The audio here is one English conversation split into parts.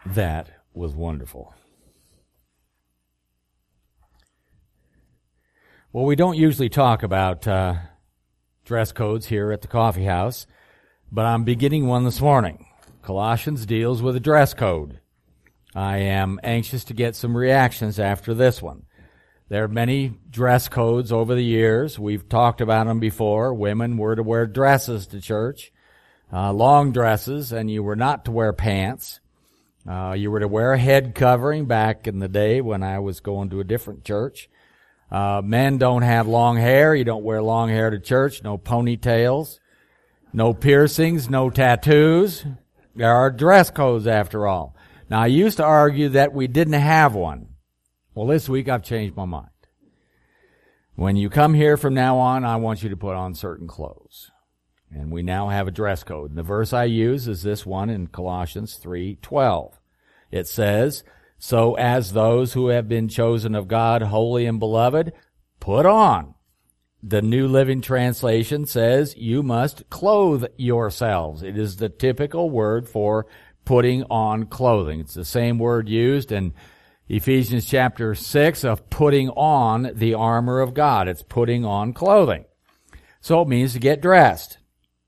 That was wonderful. Well, we don't usually talk about dress codes here at the coffee house, but I'm beginning one this morning. Colossians deals with a dress code. I am anxious to get some reactions after this one. There are many dress codes over the years. We've talked about them before. Women were to wear dresses to church, long dresses, and you were not to wear pants. You were to wear a head covering back in the day when I was going to a different church. Men don't have long hair. You don't wear long hair to church. No ponytails, no piercings, no tattoos. There are dress codes after all. Now, I used to argue that we didn't have one. Well, this week I've changed my mind. When you come here from now on, I want you to put on certain clothes. And we now have a dress code. And the verse I use is this one in Colossians 3:12. It says, "So as those who have been chosen of God, holy and beloved, put on." The New Living Translation says, "You must clothe yourselves." It is the typical word for putting on clothing. It's the same word used in Ephesians chapter 6 of putting on the armor of God. It's putting on clothing. So it means to get dressed.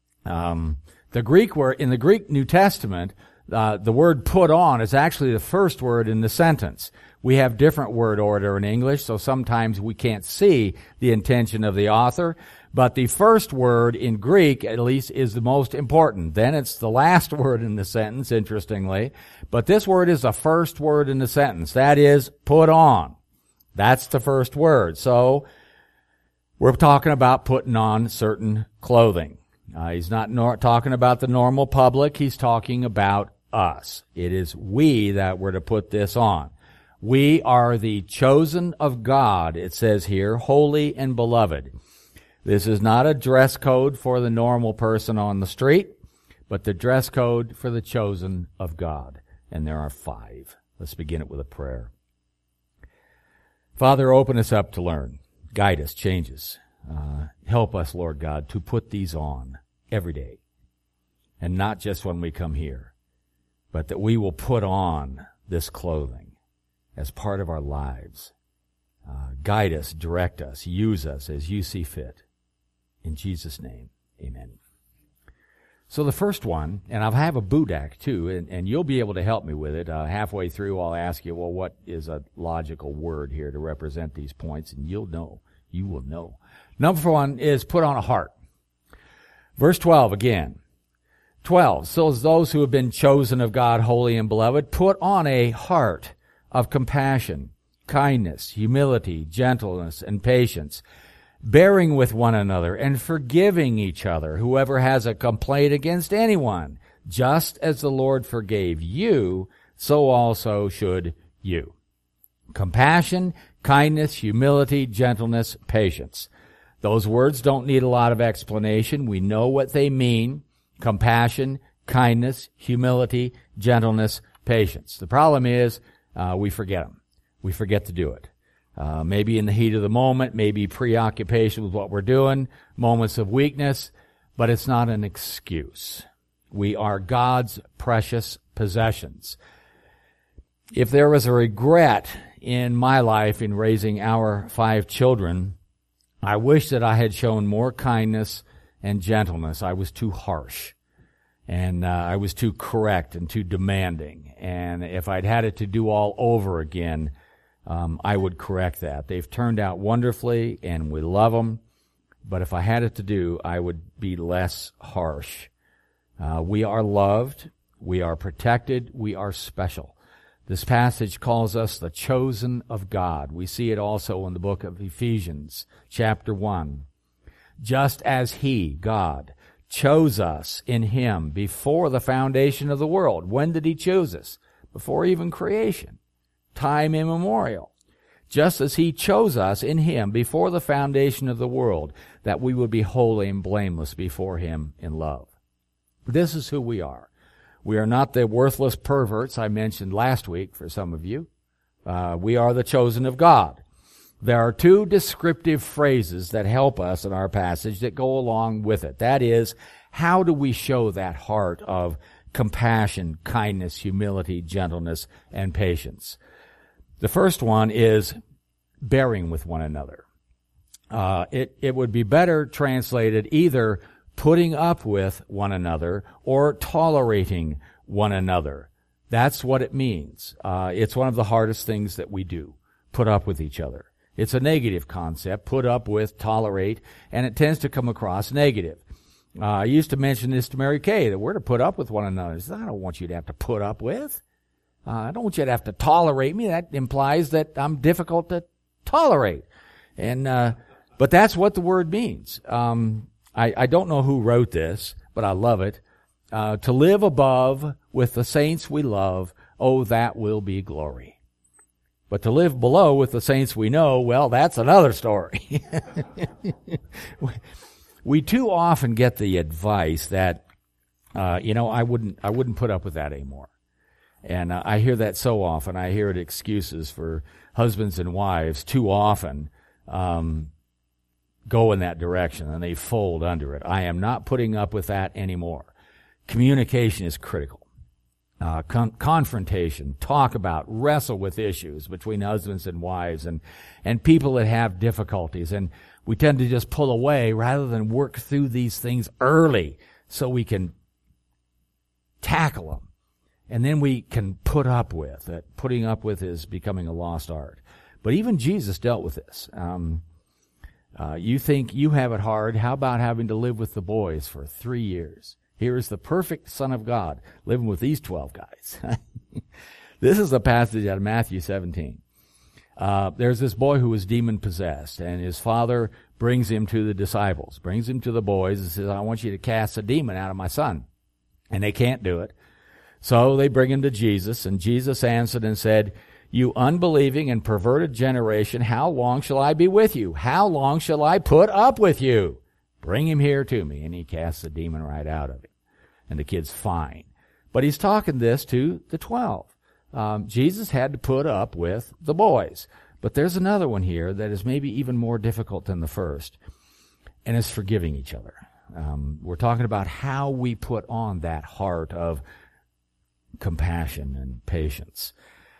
The Greek word, in the Greek New Testament, the word put on is actually the first word in the sentence. We have different word order in English, so sometimes we can't see the intention of the author. But the first word in Greek, at least, is the most important. Then it's the last word in the sentence, interestingly. But this word is the first word in the sentence. That is, put on. That's the first word. So, we're talking about putting on certain clothing. He's not talking about the normal public. He's talking about us. It is we that were to put this on. We are the chosen of God, it says here, holy and beloved. This is not a dress code for the normal person on the street, but the dress code for the chosen of God. And there are 5. Let's begin it with a prayer. Father, open us up to learn. Guide us, change us. Help us, Lord God, to put these on every day. And not just when we come here, but that we will put on this clothing as part of our lives. Guide us, direct us, use us as you see fit. In Jesus' name, amen. So the first one, and I'll have a Budak too, and you'll be able to help me with it. Halfway through, I'll ask you, well, what is a logical word here to represent these points? And you'll know. You will know. Number 1 is put on a heart. Verse 12 again. 12, "So as those who have been chosen of God, holy and beloved, put on a heart of compassion, kindness, humility, gentleness, and patience, bearing with one another and forgiving each other, whoever has a complaint against anyone, just as the Lord forgave you, so also should you." Compassion, kindness, humility, gentleness, patience. Those words don't need a lot of explanation. We know what they mean. Compassion, kindness, humility, gentleness, patience. The problem is, we forget them. We forget to do it. Maybe in the heat of the moment, maybe preoccupation with what we're doing, moments of weakness, but it's not an excuse. We are God's precious possessions. If there was a regret in my life in raising our 5 children, I wish that I had shown more kindness and gentleness. I was too harsh, and I was too correct and too demanding. And if I'd had it to do all over again, I would correct that. They've turned out wonderfully, and we love them. But if I had it to do, I would be less harsh. We are loved. We are protected. We are special. This passage calls us the chosen of God. We see it also in the book of Ephesians, chapter 1. Just as He, God, chose us in Him before the foundation of the world. When did He choose us? Before even creation. Time immemorial. Just as He chose us in Him before the foundation of the world, that we would be holy and blameless before Him in love. This is who we are. We are not the worthless perverts I mentioned last week for some of you. We are the chosen of God. There are 2 descriptive phrases that help us in our passage that go along with it. That is, how do we show that heart of compassion, kindness, humility, gentleness, and patience. The first one is bearing with one another. It would be better translated either putting up with one another or tolerating one another. That's what it means. It's one of the hardest things that we do, put up with each other. It's a negative concept, put up with, tolerate, and it tends to come across negative. I used to mention this to Mary Kay, that we're to put up with one another. She said, I don't want you to have to put up with. I don't want you to have to tolerate me. That implies that I'm difficult to tolerate. And but that's what the word means. I don't know who wrote this, but I love it. To live above with the saints we love, oh, that will be glory. But to live below with the saints we know, well, that's another story. We too often get the advice that, I wouldn't put up with that anymore. And I hear that so often. I hear it excuses for husbands and wives too often go in that direction, and they fold under it. I am not putting up with that anymore. Communication is critical. Confrontation, talk about, wrestle with issues between husbands and wives and people that have difficulties. And we tend to just pull away rather than work through these things early so we can tackle them. And then we can put up with it. Putting up with is becoming a lost art. But even Jesus dealt with this. You think you have it hard. How about having to live with the boys for 3 years? Here is the perfect Son of God living with these 12 guys. This is a passage out of Matthew 17. There's this boy who was demon-possessed, and his father brings him to the disciples, brings him to the boys, and says, I want you to cast a demon out of my son. And they can't do it. So they bring him to Jesus, and Jesus answered and said, You unbelieving and perverted generation, how long shall I be with you? How long shall I put up with you? Bring him here to me. And he casts the demon right out of him. And the kid's fine. But he's talking this to the 12. Jesus had to put up with the boys. But there's another one here that is maybe even more difficult than the first, and it's forgiving each other. We're talking about how we put on that heart of compassion and patience.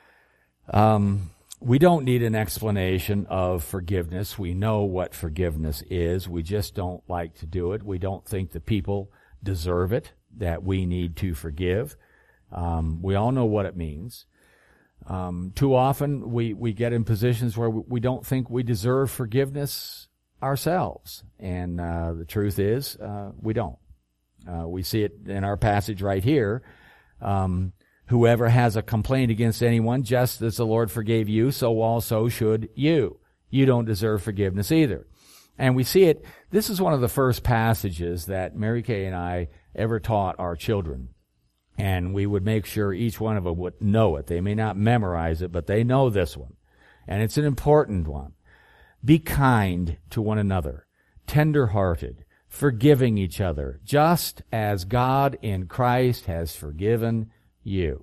We don't need an explanation of forgiveness. We know what forgiveness is. We just don't like to do it. We don't think the people deserve it, that we need to forgive. We all know what it means. Too often we get in positions where we don't think we deserve forgiveness ourselves. And the truth is, we don't. We see it in our passage right here. Whoever has a complaint against anyone, just as the Lord forgave you, so also should you. You don't deserve forgiveness either. And we see it. This is one of the first passages that Mary Kay and I ever taught our children. And we would make sure each one of them would know it. They may not memorize it, but they know this one. And it's an important one. Be kind to one another, tender-hearted, forgiving each other, just as God in Christ has forgiven you.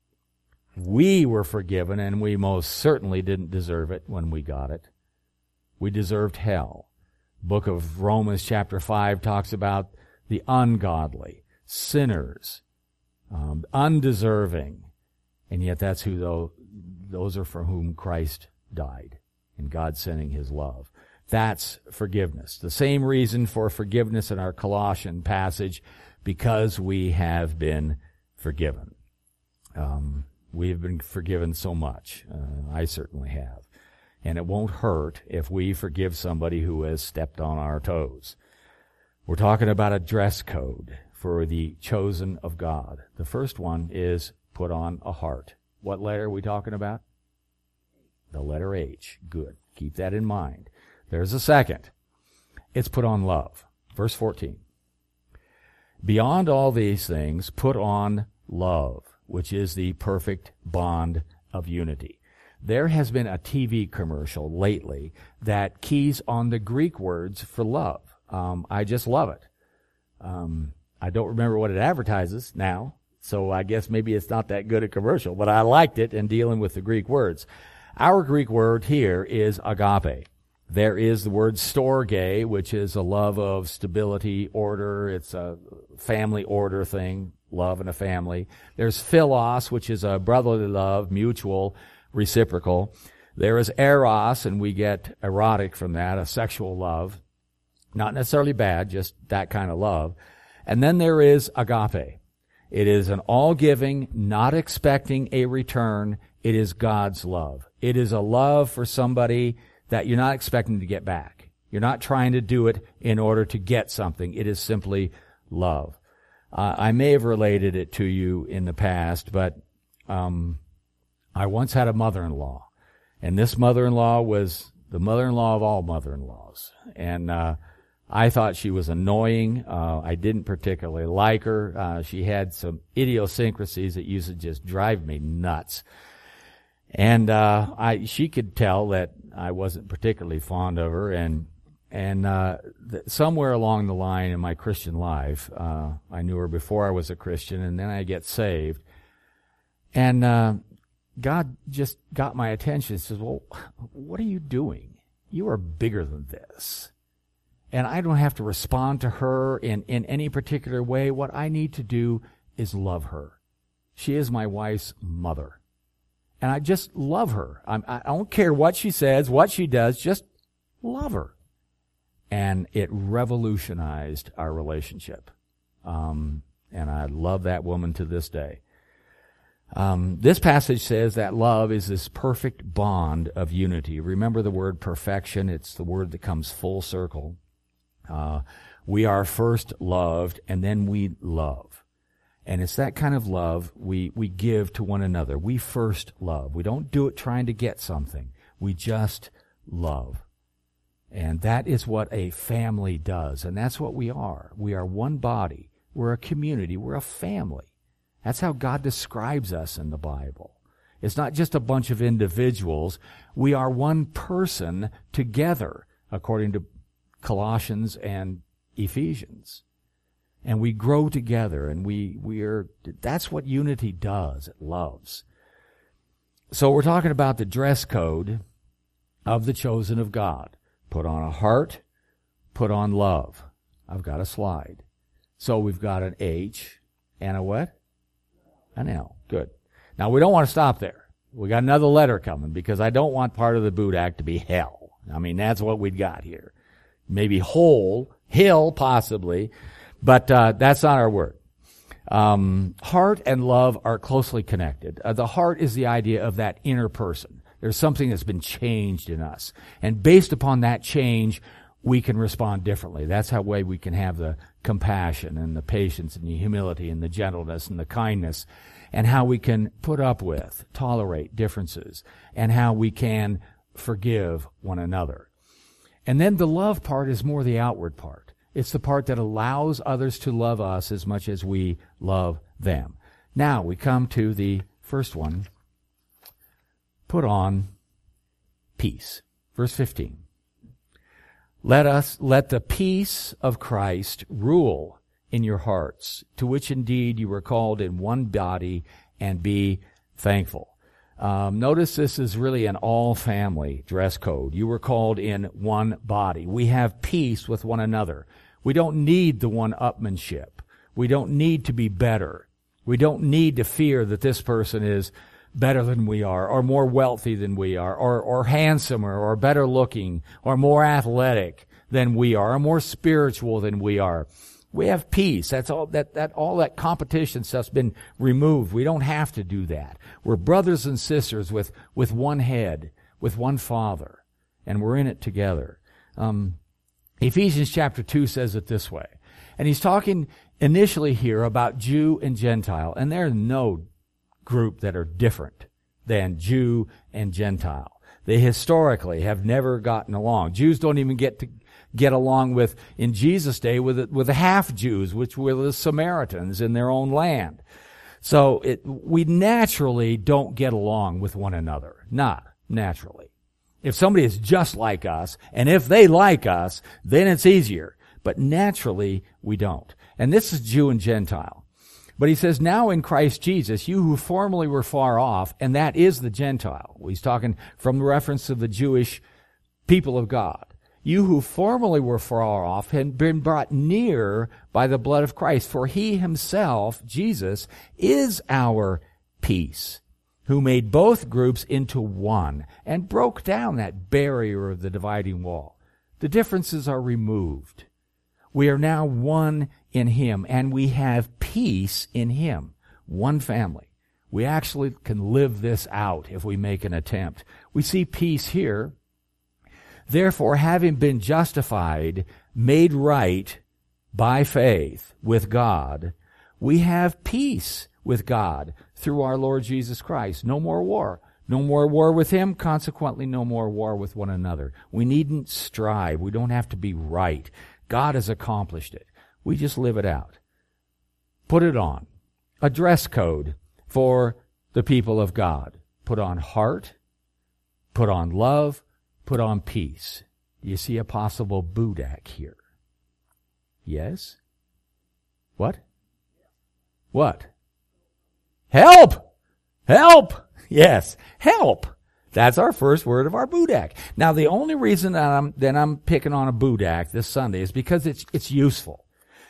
We were forgiven, and we most certainly didn't deserve it when we got it. We deserved hell. Book of Romans chapter 5 talks about the ungodly, sinners, undeserving, and yet that's who those are for whom Christ died, and God sending his love. That's forgiveness. The same reason for forgiveness in our Colossian passage, because we have been forgiven. We have been forgiven so much. I certainly have. And it won't hurt if we forgive somebody who has stepped on our toes. We're talking about a dress code for the chosen of God. The first one is put on a heart. What letter are we talking about? The letter H. Good. Keep that in mind. There's a second. It's put on love. Verse 14. Beyond all these things, put on love, which is the perfect bond of unity. There has been a TV commercial lately that keys on the Greek words for love. I just love it. I don't remember what it advertises now, so I guess maybe it's not that good a commercial, but I liked it in dealing with the Greek words. Our Greek word here is agape. There is the word storge, which is a love of stability, order. It's a family order thing, love in a family. There's philos, which is a brotherly love, mutual, reciprocal. There is eros, and we get erotic from that, a sexual love. Not necessarily bad, just that kind of love. And then there is agape. It is an all-giving, not expecting a return. It is God's love. It is a love for somebody that you're not expecting to get back. You're not trying to do it in order to get something. It is simply love. I may have related it to you in the past, but I once had a mother-in-law. And this mother-in-law was the mother-in-law of all mother-in-laws. And I thought she was annoying. I didn't particularly like her. She had some idiosyncrasies that used to just drive me nuts. And she could tell that I wasn't particularly fond of her. And somewhere along the line in my Christian life, I knew her before I was a Christian, and then I get saved. And God just got my attention and says, well, what are you doing? You are bigger than this. And I don't have to respond to her in any particular way. What I need to do is love her. She is my wife's mother. And I just love her. I don't care what she says, what she does, just love her. And it revolutionized our relationship. And I love that woman to this day. This passage says that love is this perfect bond of unity. Remember the word perfection. It's the word that comes full circle. We are first loved, and then we love. And it's that kind of love we give to one another. We first love. We don't do it trying to get something. We just love. And that is what a family does. And that's what we are. We are one body. We're a community. We're a family. That's how God describes us in the Bible. It's not just a bunch of individuals. We are one person together, according to Colossians and Ephesians. And we grow together, and that's what unity does. It loves. So we're talking about the dress code of the chosen of God. Put on a heart, put on love. I've got a slide. So we've got an H and a what? An L. Good. Now we don't want to stop there. We got another letter coming, because I don't want part of the boot act to be hell. I mean, that's what we've got here. Maybe hill, possibly, but that's not our word. Heart and love are closely connected. The heart is the idea of that inner person. There's something that's been changed in us. And based upon that change, we can respond differently. That's how way we can have the compassion and the patience and the humility and the gentleness and the kindness, and how we can put up with, tolerate differences, and how we can forgive one another. And then the love part is more the outward part. It's the part that allows others to love us as much as we love them. Now we come to the first one. Put on peace. Verse 15. Let the peace of Christ rule in your hearts, to which indeed you were called in one body, and be thankful. Notice this is really an all-family dress code. You were called in one body. We have peace with one another. We don't need the one-upmanship. We don't need to be better. We don't need to fear that this person is better than we are, or more wealthy than we are, or handsomer, or better looking, or more athletic than we are, or more spiritual than we are. We have peace. That's all all that competition stuff's been removed. We don't have to do that. We're brothers and sisters with one head, with one Father, and we're in it together. Ephesians chapter 2 says it this way. And he's talking initially here about Jew and Gentile, and there's no group that are different than Jew and Gentile. They historically have never gotten along. Jews don't even get along with, in Jesus' day, with the half-Jews, which were the Samaritans in their own land. So we naturally don't get along with one another. Not naturally. If somebody is just like us, and if they like us, then it's easier. But naturally, we don't. And this is Jew and Gentile. But he says, now in Christ Jesus, you who formerly were far off, and that is the Gentile. He's talking from the reference to the Jewish people of God. You who formerly were far off had been brought near by the blood of Christ, for he himself, Jesus, is our peace, who made both groups into one and broke down that barrier of the dividing wall. The differences are removed. We are now one in him, and we have peace in him, one family. We actually can live this out if we make an attempt. We see peace here. Therefore, having been justified, made right by faith with God, we have peace with God through our Lord Jesus Christ. No more war. No more war with him, consequently no more war with one another. We needn't strive. We don't have to be right. God has accomplished it. We just live it out. Put it on. A dress code for the people of God. Put on heart, put on love, put on peace. Do you see a possible Budak here? Yes? What? What? Help! Help! Yes, help! That's our first word of our Budak. Now, the only reason that I'm picking on a Budak this Sunday is because it's useful.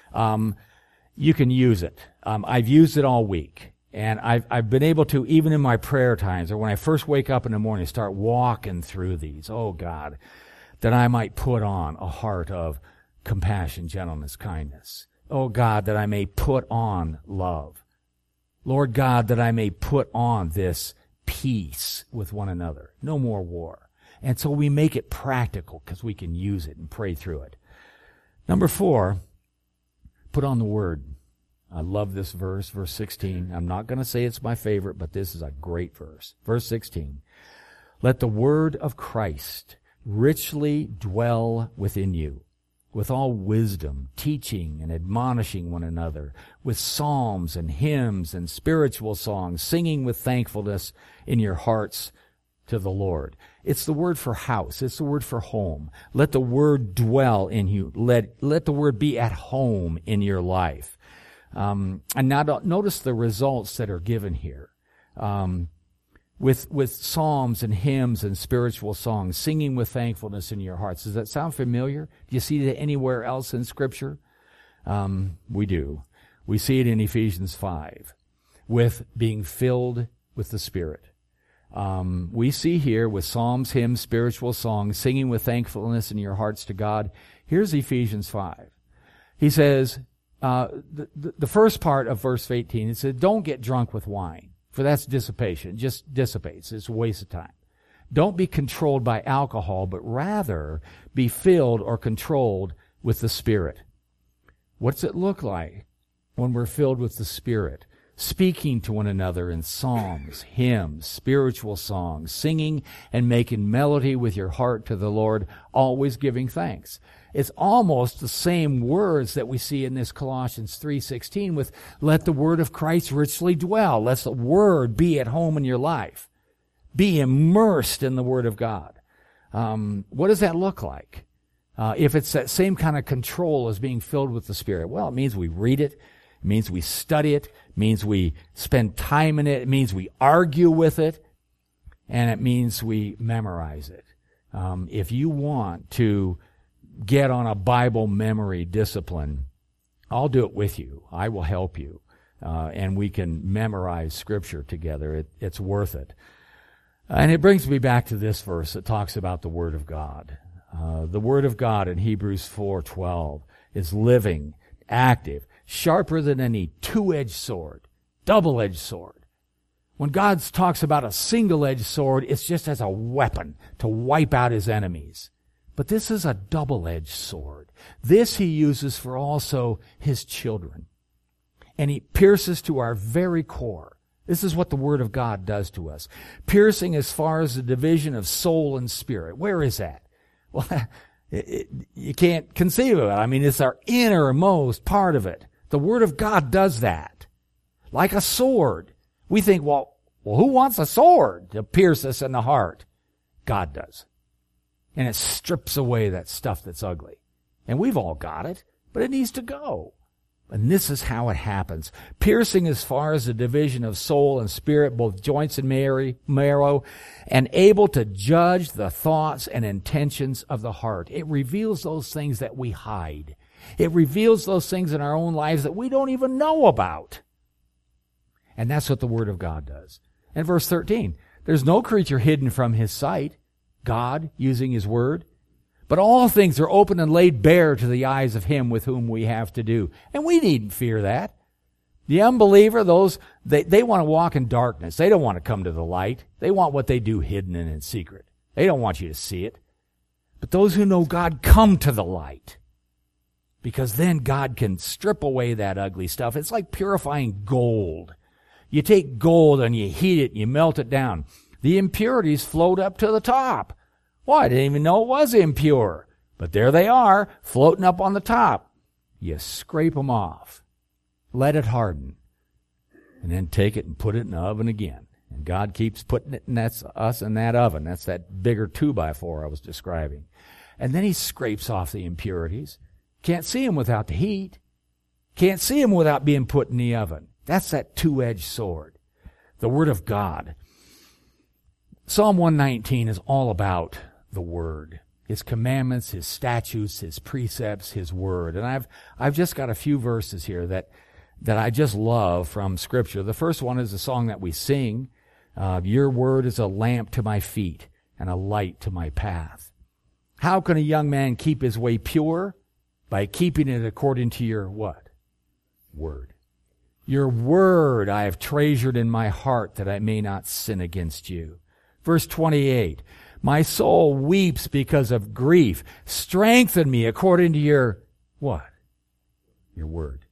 You can use it. I've used it all week. And I've been able to, even in my prayer times, or when I first wake up in the morning, start walking through these. Oh, God, that I might put on a heart of compassion, gentleness, kindness. Oh, God, that I may put on love. Lord God, that I may put on this peace with one another. No more war. And so we make it practical because we can use it and pray through it. Number 4, put on the Word. I love this verse, verse 16. I'm not going to say it's my favorite, but this is a great verse. Verse 16. Let the word of Christ richly dwell within you, with all wisdom, teaching and admonishing one another, with psalms and hymns and spiritual songs, singing with thankfulness in your hearts to the Lord. It's the word for house. It's the word for home. Let the word dwell in you. Let the word be at home in your life. And now notice the results that are given here. With psalms and hymns and spiritual songs, singing with thankfulness in your hearts. Does that sound familiar? Do you see that anywhere else in Scripture? We do. We see it in Ephesians 5, with being filled with the Spirit. We see here with psalms, hymns, spiritual songs, singing with thankfulness in your hearts to God. Here's Ephesians 5. He says, the first part of verse 18, it says, don't get drunk with wine, for that's dissipation. It just dissipates. It's a waste of time. Don't be controlled by alcohol, but rather be filled or controlled with the Spirit. What's it look like when we're filled with the Spirit? Speaking to one another in psalms, hymns, spiritual songs, singing and making melody with your heart to the Lord, always giving thanks. It's almost the same words that we see in this Colossians 3:16 with let the word of Christ richly dwell. Let the word be at home in your life. Be immersed in the word of God. What does that look like? If it's that same kind of control as being filled with the Spirit, well, it means we read it. It means we study it. It means we spend time in it. It means we argue with it. And it means we memorize it. If you want to get on a Bible memory discipline, I'll do it with you. I will help you. And we can memorize Scripture together. It's worth it. And it brings me back to this verse that talks about the Word of God. The Word of God in Hebrews 4:12 is living, active, sharper than any two-edged sword, double-edged sword. When God talks about a single-edged sword, it's just as a weapon to wipe out his enemies. But this is a double-edged sword. This he uses for also his children. And he pierces to our very core. This is what the Word of God does to us. Piercing as far as the division of soul and spirit. Where is that? Well, you can't conceive of it. I mean, it's our innermost part of it. The Word of God does that. Like a sword. We think, well, who wants a sword to pierce us in the heart? God does. And it strips away that stuff that's ugly. And we've all got it, but it needs to go. And this is how it happens. Piercing as far as the division of soul and spirit, both joints and marrow, and able to judge the thoughts and intentions of the heart. It reveals those things that we hide. It reveals those things in our own lives that we don't even know about. And that's what the Word of God does. And verse 13, there's no creature hidden from His sight, God using His Word. But all things are open and laid bare to the eyes of Him with whom we have to do. And we needn't fear that. The unbeliever, they want to walk in darkness. They don't want to come to the light. They want what they do hidden and in secret. They don't want you to see it. But those who know God come to the light. Because then God can strip away that ugly stuff. It's like purifying gold. You take gold and you heat it and you melt it down. The impurities float up to the top. Well, I didn't even know it was impure. But there they are, floating up on the top. You scrape them off. Let it harden. And then take it and put it in the oven again. And God keeps putting it, and that's us in that oven. That's that bigger 2x4 I was describing. And then He scrapes off the impurities. Can't see them without the heat. Can't see them without being put in the oven. That's that two-edged sword. The Word of God. Psalm 119 is all about the Word, His commandments, His statutes, His precepts, His Word. And I've just got a few verses here that I just love from Scripture. The first one is a song that we sing. Your Word is a lamp to my feet and a light to my path. How can a young man keep his way pure? By keeping it according to your what? Word. Your Word I have treasured in my heart that I may not sin against you. Verse 28, my soul weeps because of grief. Strengthen me according to your, what? Your Word.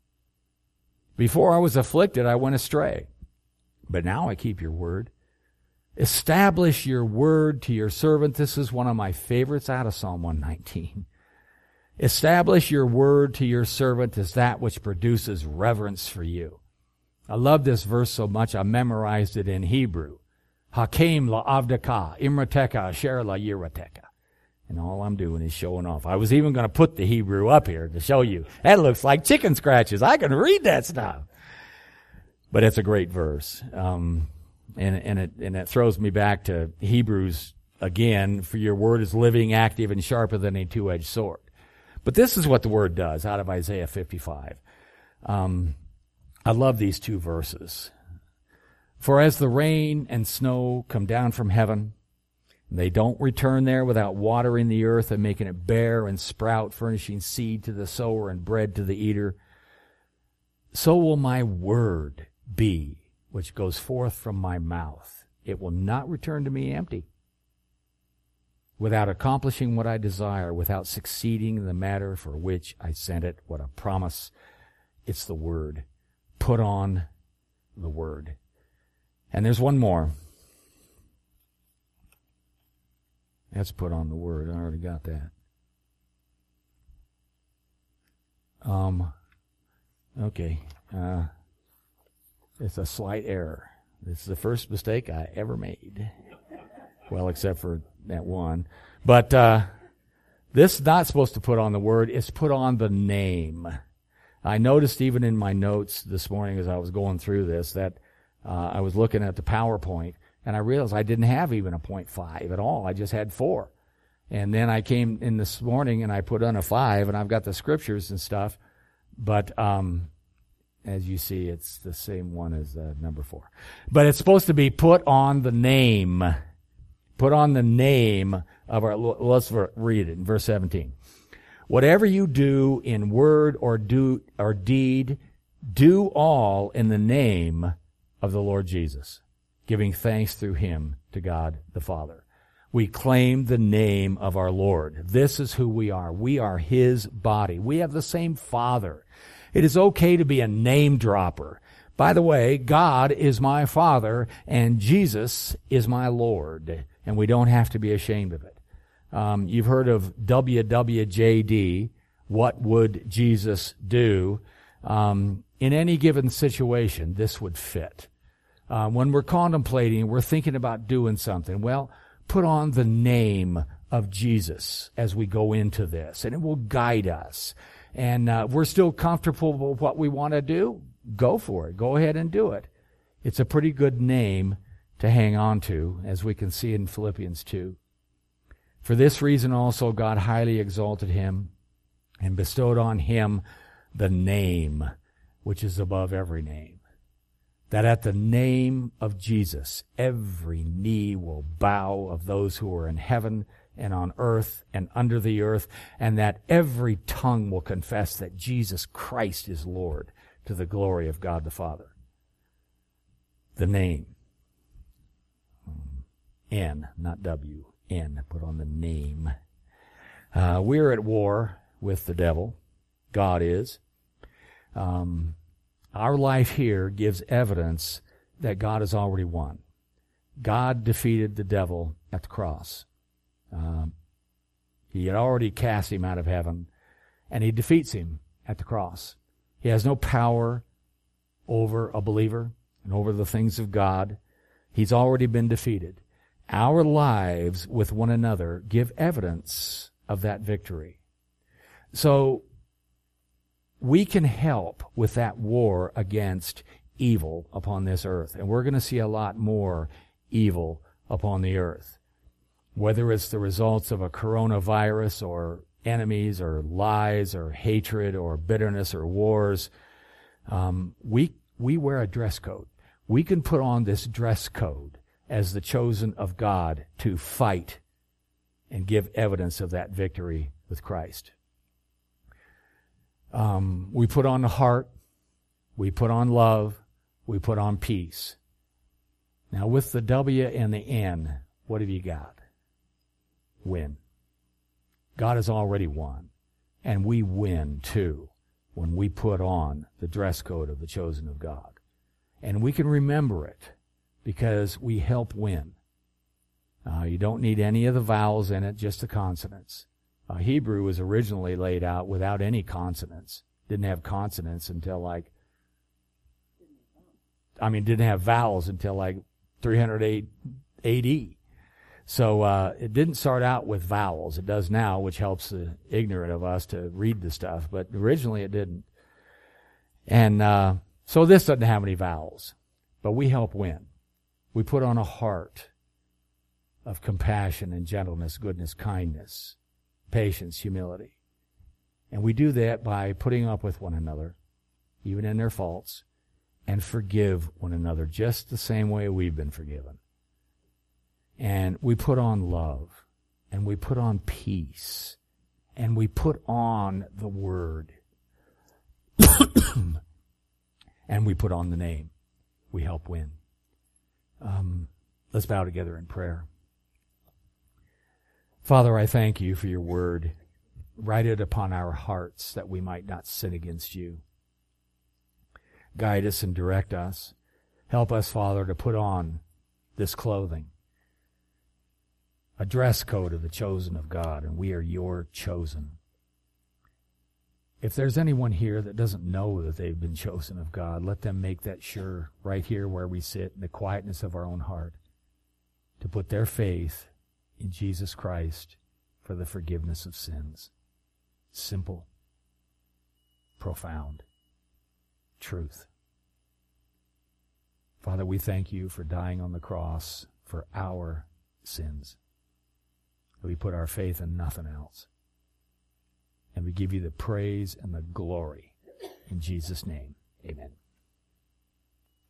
Before I was afflicted, I went astray. But now I keep your Word. Establish your Word to your servant. This is one of my favorites out of Psalm 119. Establish your Word to your servant as that which produces reverence for you. I love this verse so much I memorized it in Hebrew. Hakem la'avdaka, imrateka, asher la'yirateka. And all I'm doing is showing off. I was even going to put the Hebrew up here to show you. That looks like chicken scratches. I can read that stuff. But it's a great verse. And it throws me back to Hebrews again, for your Word is living, active, and sharper than a two-edged sword. But this is what the Word does out of Isaiah 55. I love these two verses. For as the rain and snow come down from heaven, they don't return there without watering the earth and making it bear and sprout, furnishing seed to the sower and bread to the eater, so will my word be, which goes forth from my mouth. It will not return to me empty, without accomplishing what I desire, without succeeding in the matter for which I sent it. What a promise. It's the Word. Put on the Word. And there's one more. Let's put on the Word. I already got that. Okay. It's a slight error. It's the first mistake I ever made. Well, except for that one. But this is not supposed to put on the Word. It's put on the name. I noticed even in my notes this morning as I was going through this that I was looking at the PowerPoint, and I realized I didn't have even a 0.5 at all. I just had 4. And then I came in this morning and I put on a 5, and I've got the scriptures and stuff. But as you see, it's the same one as number 4. But it's supposed to be put on the name. Put on the name of our, let's read it in verse 17. Whatever you do in word or deed, do all in the name of the Lord Jesus, giving thanks through Him to God the Father. We claim the name of our Lord. This is who we are. We are His body. We have the same Father. It is okay to be a name dropper. By the way, God is my Father and Jesus is my Lord, and we don't have to be ashamed of it. You've heard of WWJD, what would Jesus do? In any given situation, this would fit. When we're contemplating, we're thinking about doing something, well, put on the name of Jesus as we go into this, and it will guide us. and we're still comfortable with what we want to do, go for it. Go ahead and do it. It's a pretty good name to hang on to, as we can see in Philippians 2. For this reason also God highly exalted him and bestowed on him the name which is above every name, that at the name of Jesus every knee will bow of those who are in heaven and on earth and under the earth, and that every tongue will confess that Jesus Christ is Lord, to the glory of God the Father. The name. N, not W. N, put on the name. We're at war with the devil. God is. Our life here gives evidence that God has already won. God defeated the devil at the cross. He had already cast him out of heaven, and he defeats him at the cross. He has no power over a believer and over the things of God. He's already been defeated. Our lives with one another give evidence of that victory. So we can help with that war against evil upon this earth. And we're going to see a lot more evil upon the earth. Whether it's the results of a coronavirus or enemies or lies or hatred or bitterness or wars, we wear a dress code. We can put on this dress code as the chosen of God to fight and give evidence of that victory with Christ. We put on the heart, we put on love, we put on peace. Now with the W and the N, what have you got? Win. God has already won, and we win too when we put on the dress code of the chosen of God. And we can remember it because we help win. You don't need any of the vowels in it, just the consonants. Hebrew was originally laid out without any consonants. Didn't have consonants until didn't have vowels until 308 AD. So it didn't start out with vowels. It does now, which helps the ignorant of us to read the stuff. But originally it didn't. And so this doesn't have any vowels. But we help win. We put on a heart of compassion and gentleness, goodness, kindness, patience, humility. And we do that by putting up with one another, even in their faults, and forgive one another just the same way we've been forgiven. And we put on love, and we put on peace, and we put on the Word, and we put on the name. We help win. Let's bow together in prayer. Father, I thank you for your Word. Write it upon our hearts that we might not sin against you. Guide us and direct us. Help us, Father, to put on this clothing, a dress code of the chosen of God, and we are your chosen. If there's anyone here that doesn't know that they've been chosen of God, let them make that sure right here where we sit in the quietness of our own heart to put their faith in Jesus Christ for the forgiveness of sins. Simple, profound truth. Father, we thank you for dying on the cross for our sins. We put our faith in nothing else. And we give you the praise and the glory. In Jesus' name, amen.